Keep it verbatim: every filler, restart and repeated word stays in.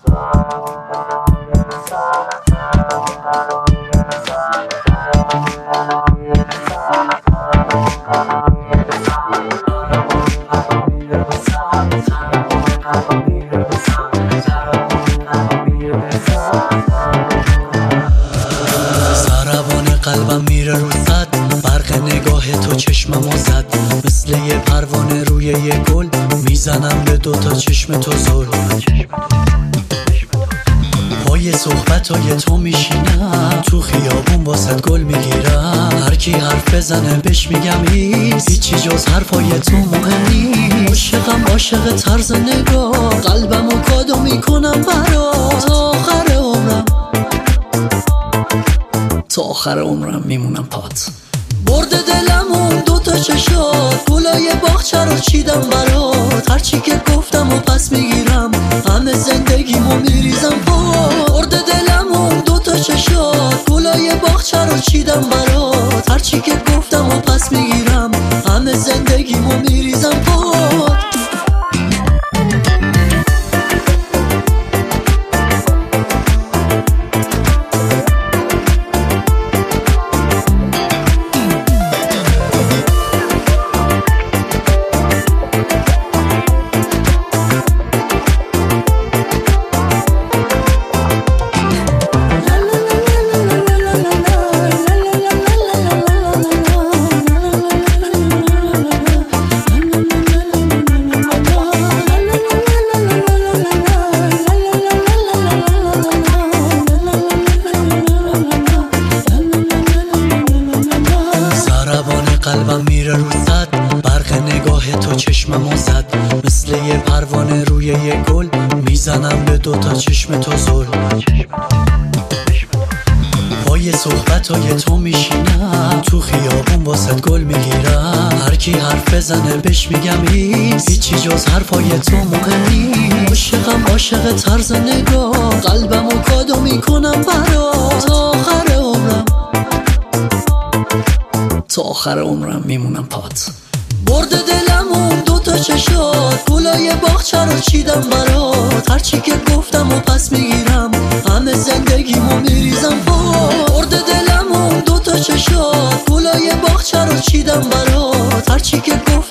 قلبم میره رو خط، برق نگاه تو چشممو زد، مثل یه پروانه روی یه گل، میزنم به دوتا چشم تو زل. پای صحبتای تو میشینم، تو خیابون واسد گل میگیرم، هر کی حرف بزنه بهش میگم ایست، هیچی جز حرفای تو مهم نیست. عاشقم عاشق طرز نگاه، قلبمو کادو میکنم برات، تا آخر عمرم تا آخر عمرم میمونم پات. برد دلمون دوتا چشات، گلای باغچه رو چیدم برات، هرچی که گفتم و پس میگیرم، همه زندگیمو میریزم پات. برد دلمون دوتا چشات، گلای باغچه رو چیدم برات، هرچی که گفتم و پس میگیرم، همه زندگیمو میریزم پات. قلبم میره رو خط، برق نگاه تو چشممو زد، مثل یه پروانه روی یه گل، میزنم به دوتا چشم تو زل. پای صحبتای تو میشینم، تو خیابون واسد گل میگیرم، هر کی حرف بزنه بهش میگم ایست، هیچی جز حرفای تو مهم نیست. عاشقم عاشق طرز نگاه، قلبمو کادو میکنم برات، تا آخر عمرم تا آخر عمرم میمونم پات. برد دلمون دوتا چشات، گلای باغچه رو چیدم برات، هرچی که گفتم و پس میگیرم، همه زندگیمو میریزم پات. برد دلمون دوتا چشات، گلای باغچه رو چیدم برات، هرچی که گفتم